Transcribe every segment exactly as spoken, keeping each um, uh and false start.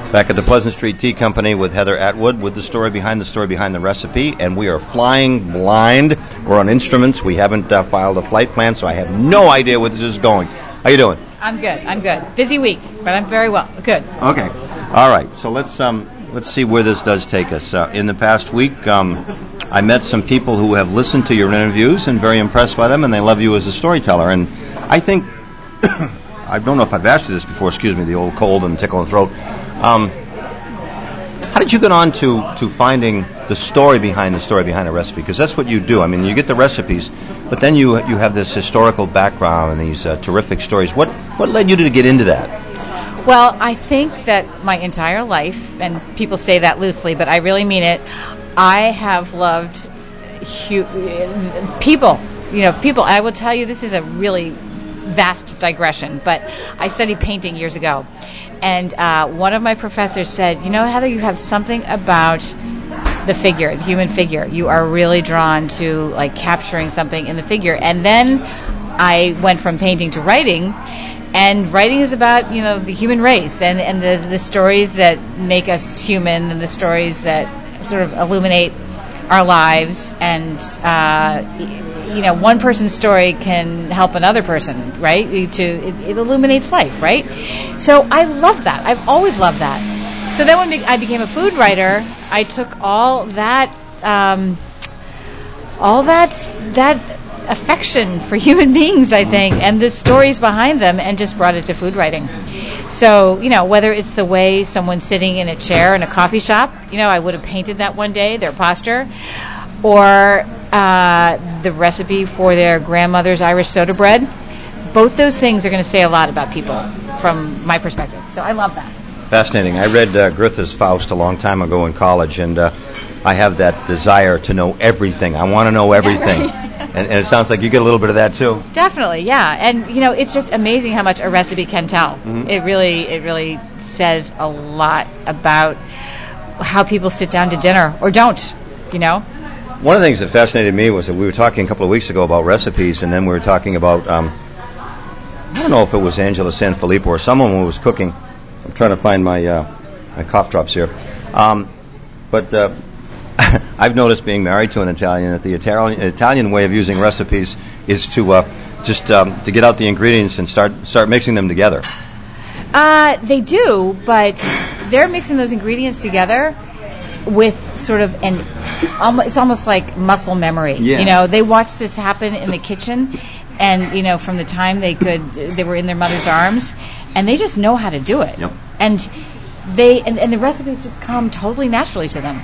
Back at the Pleasant Street Tea Company with Heather Atwood with the story behind the story behind the recipe, and we are flying blind. We're on instruments. We haven't uh, filed a flight plan, so I have no idea where this is going. How you doing? I'm good. I'm good. Busy week, but I'm very well. Good. Okay. All right. So let's um let's see where this does take us. Uh, in the past week, um, I met some people who have listened to your interviews and very impressed by them, and they love you as a storyteller. And I think I don't know if I've asked you this before. Excuse me, the old cold and tickle in the throat. Um, how did you get on to, to finding the story behind the story behind a recipe? Because that's what you do. I mean, you get the recipes, but then you you have this historical background and these uh, terrific stories. What what led you to get into that? Well, I think that my entire life, and people say that loosely, but I really mean it, I have loved hu- people. You know, people. I will tell you, this is a really vast digression, but I studied painting years ago. And uh, one of my professors said, you know, Heather, you have something about the figure, the human figure. You are really drawn to, like, capturing something in the figure. And then I went from painting to writing, and writing is about, you know, the human race and, and the, the stories that make us human and the stories that sort of illuminate our lives. And, uh, you know, one person's story can help another person, right? To it, it illuminates life, right? So I love that. I've always loved that. So then when I became a food writer, I took all that, um, all that that affection for human beings, I think, and the stories behind them, and just brought it to food writing. So, you know, whether it's the way someone's sitting in a chair in a coffee shop, you know, I would have painted that one day, their posture, or uh, the recipe for their grandmother's Irish soda bread. Both those things are going to say a lot about people from my perspective. So I love that. Fascinating. I read uh, Goethe's Faust a long time ago in college, and uh, I have that desire to know everything. I want to know everything. Yeah, right. and, and it sounds like you get a little bit of that too. Definitely, yeah. And, you know, it's just amazing how much a recipe can tell. Mm-hmm. It really, it really says a lot about how people sit down to dinner or don't, you know. One of the things that fascinated me was that we were talking a couple of weeks ago about recipes, and then we were talking about, um, I don't know if it was Angela Sanfilippo or someone who was cooking. I'm trying to find my uh, my cough drops here. Um, but uh, I've noticed, being married to an Italian, that the Italian Italian way of using recipes is to uh, just um, to get out the ingredients and start start mixing them together. Uh, they do, but they're mixing those ingredients together with sort of an, it's almost like muscle memory. Yeah. You know, they watch this happen in the kitchen, and, you know, from the time they could, they were in their mother's arms, and they just know how to do it. Yep. And they, and, and the recipes just come totally naturally to them.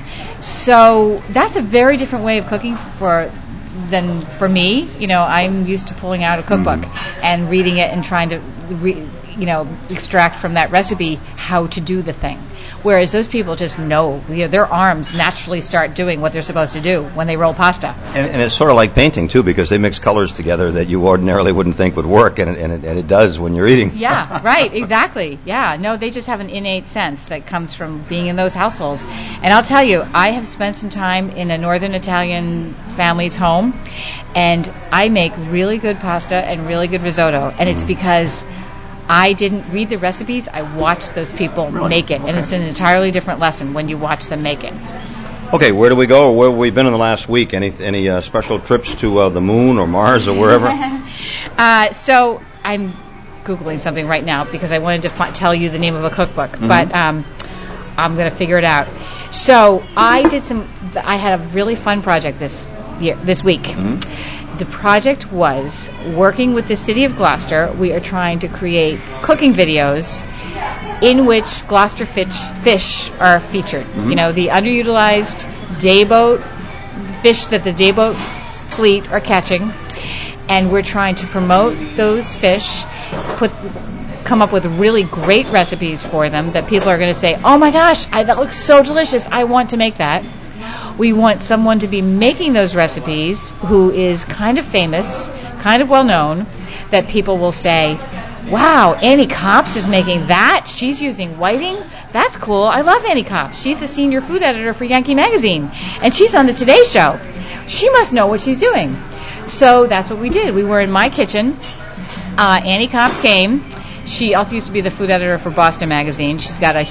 So that's a very different way of cooking for than for me. You know, I'm used to pulling out a cookbook mm-hmm. and reading it and trying to, re, you know, extract from that recipe how to do the thing. Whereas those people just know, you know, their arms naturally start doing what they're supposed to do when they roll pasta. And, and it's sort of like painting, too, because they mix colors together that you ordinarily wouldn't think would work, and it, and it, and it does when you're eating. Yeah, right, exactly. Yeah, no, they just have an innate sense that comes from being in those households. And I'll tell you, I have spent some time in a northern Italian family's home, and I make really good pasta and really good risotto, and it's because I didn't read the recipes. I watched those people really? make it, okay. And it's an entirely different lesson when you watch them make it. Okay, where do we go, or where have we been in the last week? Any any uh, special trips to uh, the moon or Mars or wherever? uh, so I'm Googling something right now because I wanted to fi- tell you the name of a cookbook, mm-hmm. but um, I'm going to figure it out. So I did some. I had a really fun project this year, this week. Mm-hmm. The project was working with the city of Gloucester. We are trying to create cooking videos in which Gloucester fish, fish are featured. Mm-hmm. You know, the underutilized dayboat fish that the dayboat fleet are catching, and we're trying to promote those fish, put come up with really great recipes for them that people are going to say, oh my gosh, I, that looks so delicious, I want to make that. We want someone to be making those recipes who is kind of famous, kind of well known, that people will say, wow, Annie Copps is making that. She's using whiting. That's cool. I love Annie Copps. She's the senior food editor for Yankee Magazine, and she's on the Today Show. She must know what she's doing. So that's what we did. We were in my kitchen. Uh, Annie Copps came. She also used to be the food editor for Boston Magazine. She's got a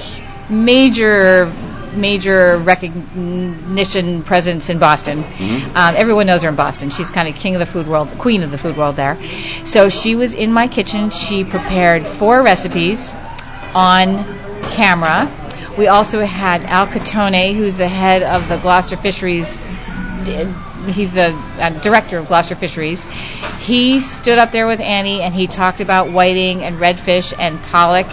major major recognition presence in Boston. Mm-hmm. Um, everyone knows her in Boston. She's kind of king of the food world, queen of the food world there. So she was in my kitchen. She prepared four recipes on camera. We also had Al Catone, who's the head of the Gloucester Fisheries. He's the uh, director of Gloucester Fisheries. He stood up there with Annie, and he talked about whiting and redfish and pollock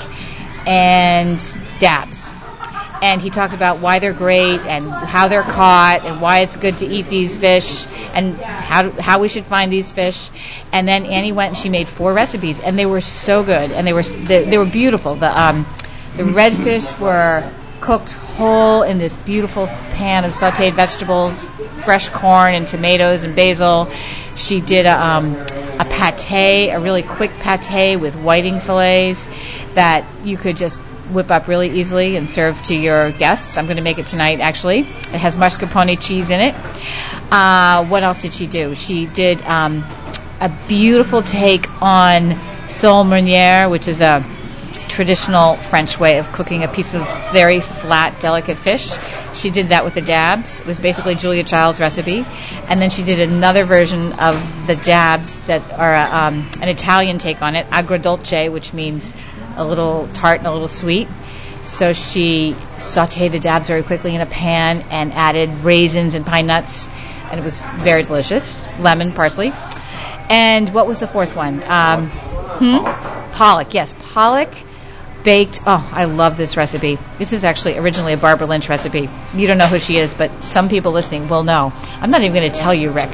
and dabs. And he talked about why they're great and how they're caught and why it's good to eat these fish and how how we should find these fish. And then Annie went and she made four recipes, and they were so good, and they were they, they were beautiful. The um the redfish were cooked whole in this beautiful pan of sautéed vegetables, fresh corn and tomatoes and basil. She did a, um, a pâté, a really quick pâté with whiting fillets that you could just whip up really easily and serve to your guests. I'm going to make it tonight, actually. It has mascarpone cheese in it. Uh, what else did she do? She did um, a beautiful take on sole meunière, which is a traditional French way of cooking a piece of very flat, delicate fish. She did that with the dabs. It was basically Julia Child's recipe. And then she did another version of the dabs that are um, an Italian take on it, agrodolce, which means a little tart and a little sweet. So she sautéed the dabs very quickly in a pan and added raisins and pine nuts, and it was very delicious. Lemon, parsley. And what was the fourth one? Um, hmm? Pollock, yes. Pollock baked. Oh, I love this recipe. This is actually originally a Barbara Lynch recipe. You don't know who she is, but some people listening will know. I'm not even going to tell you, Rick.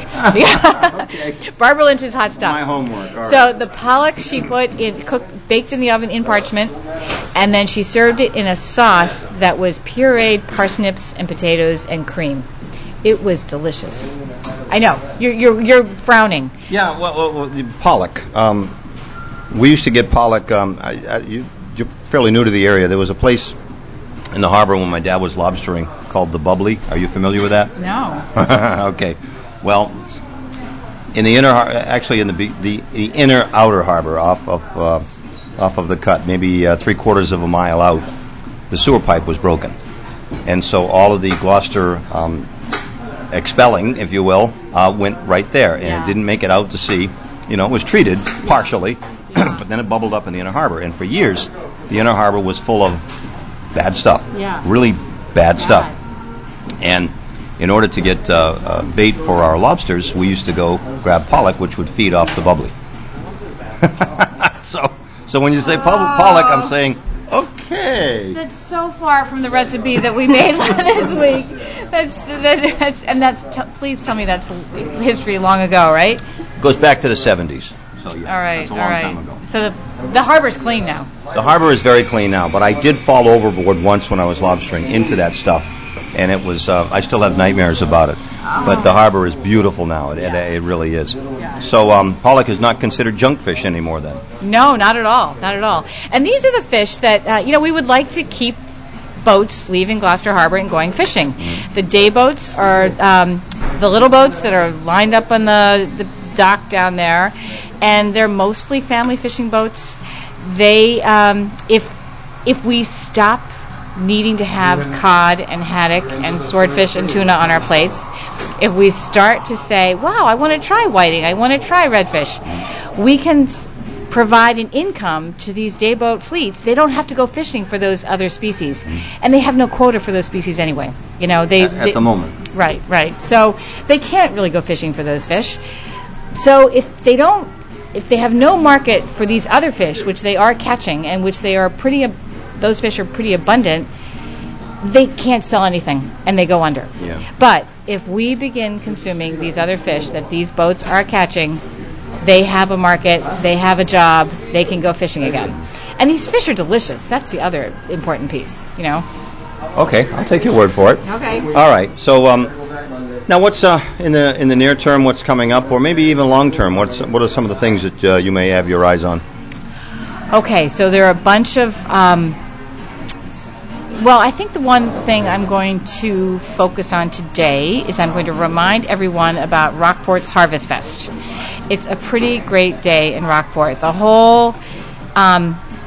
Okay. Barbara Lynch's hot stuff. My homework. All so right. the pollock she put in, cooked, baked in the oven in parchment, and then she served it in a sauce that was pureed parsnips and potatoes and cream. It was delicious. I know you're you're, you're frowning. Yeah, well, well, well the pollock. Um, we used to get pollock. Um, I, I, you, you're fairly new to the area. There was a place in the harbor when my dad was lobstering called the Bubbly. Are you familiar with that? No. Okay. Well, in the inner, har- actually in the the, the inner outer harbor, off of uh, off of the cut, maybe uh, three quarters of a mile out, the sewer pipe was broken, and so all of the Gloucester um, expelling, if you will, uh, went right there, and Yeah. it didn't make it out to sea. You know, it was treated partially, but then it bubbled up in the inner harbor, and for years, the inner harbor was full of bad stuff. Yeah. Really bad stuff. And in order to get uh, uh, bait for our lobsters, we used to go grab pollock, which would feed off the Bubbly. so, so when you say pub- pollock, I'm saying, okay. That's so far from the recipe that we made this week. That's, that, that's and that's. T- please tell me that's history long ago, right? Goes back to the seventies. So yeah, All right, that's a all long right. time ago. So the the harbor's clean now. The harbor is very clean now, but I did fall overboard once when I was lobstering into that stuff, and it was. Uh, I still have nightmares about it. Oh. But the harbor is beautiful now. It, it, it really is. So um, pollock is not considered junk fish anymore, then. No, not at all, not at all. And these are the fish that uh, you know we would like to keep boats leaving Gloucester Harbor and going fishing. Mm-hmm. The day boats are um, the little boats that are lined up on the, the dock down there, and they're mostly family fishing boats. They, um, if if we stop needing to have cod and haddock and swordfish and tuna on our plates, if we start to say, wow, I want to try whiting, I want to try redfish, we can s- provide an income to these day boat fleets. They don't have to go fishing for those other species, and they have no quota for those species anyway. You know, they At, at they- the moment. Right, right. So they can't really go fishing for those fish. So if they don't, if they have no market for these other fish, which they are catching and which they are pretty, ab- those fish are pretty abundant, they can't sell anything and they go under. Yeah. But if we begin consuming these other fish that these boats are catching, they have a market, they have a job, they can go fishing again. And these fish are delicious. That's the other important piece, you know. Okay, I'll take your word for it. Okay. All right. So um, now, what's uh, in the in the near term? What's coming up, or maybe even long term? What's what are some of the things that uh, you may have your eyes on? Okay, so there are a bunch of. Um, well, I think the one thing I'm going to focus on today is I'm going to remind everyone about Rockport's Harvest Fest. It's a pretty great day in Rockport. The whole um,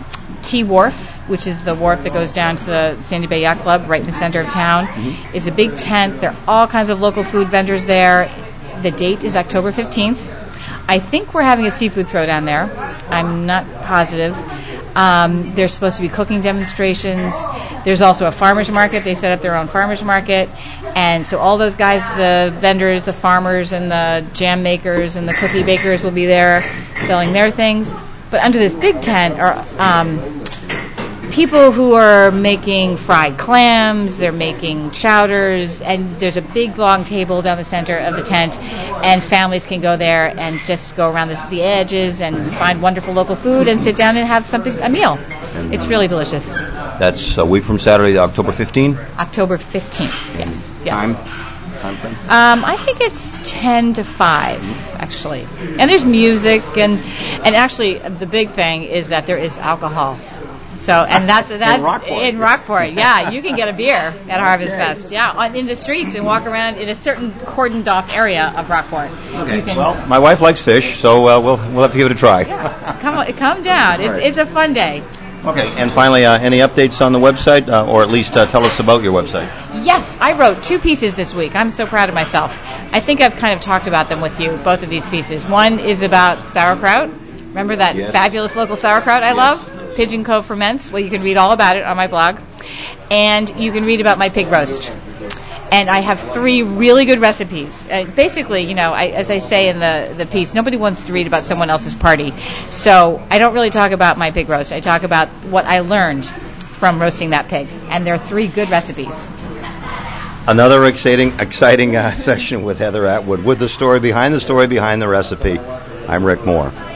T Wharf, which is the wharf that goes down to the Sandy Bay Yacht Club right in the center of town, mm-hmm. is a big tent. There are all kinds of local food vendors there. The date is October fifteenth. I think we're having a seafood throwdown there. I'm not positive. Um, there's supposed to be cooking demonstrations. There's also a farmer's market. They set up their own farmer's market. And so all those guys, the vendors, the farmers, and the jam makers, and the cookie bakers will be there selling their things. But under this big tent are um, people who are making fried clams, they're making chowders, and there's a big long table down the center of the tent, and families can go there and just go around the, the edges and find wonderful local food and sit down and have something, a meal. It's really delicious. That's a week from Saturday, October fifteenth? October fifteenth, yes. yes. Time? Time frame? Um, I think it's ten to five, actually. And there's music, and and actually the big thing is that there is alcohol. So, and that's that in Rockport. In Rockport, yeah, you can get a beer at Harvest okay. Fest, yeah, on, in the streets and walk around in a certain cordoned off area of Rockport. Okay. You can, well, my wife likes fish, so uh, we'll we'll have to give it a try. Yeah. Come come down. It's right. it's a fun day. Okay, and finally, uh, any updates on the website, uh, or at least uh, tell us about your website? Yes, I wrote two pieces this week. I'm so proud of myself. I think I've kind of talked about them with you, both of these pieces. One is about sauerkraut. Remember that yes. fabulous local sauerkraut I yes. love? Pigeon Cove Ferments. Well, you can read all about it on my blog. And you can read about my pig roast. And I have three really good recipes. Uh, basically, you know, I, as I say in the, the piece, nobody wants to read about someone else's party. So I don't really talk about my pig roast. I talk about what I learned from roasting that pig. And there are three good recipes. Another exciting exciting uh, session with Heather Atwood, with the story behind the story behind the recipe. I'm Rick Moore.